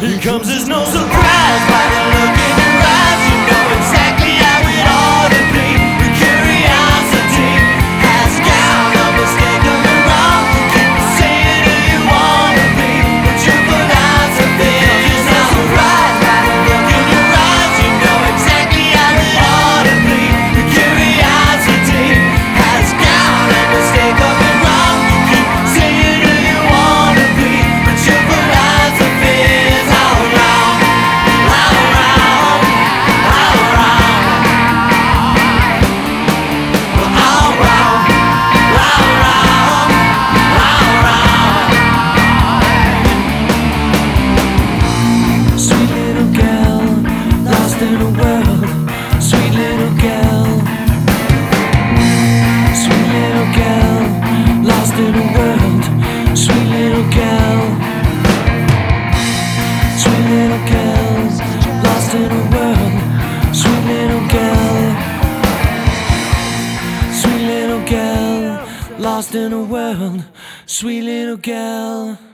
Here comes as no surprise. By the look in your eyes, you know exactly how it ought to be. Your curiosity has got a mistake of your own. You keep saying who you wanna be, but your philosophy is no surprise. By the look in your eyes, you know exactly how it ought to be. Your curiosity has got a mistake of your own. You keep saying who you wanna be, but your philosophy is all wrong, all wrong, all wrong, all wrong, all wrong, all wrong. Sweet little girl, lost in a world. Sweet little girl. Sweet little girl, lost in a world. Sweet little girl. Sweet little girls, lost in a world. Sweet little girl. Sweet little girl, lost in a world. Sweet little girl.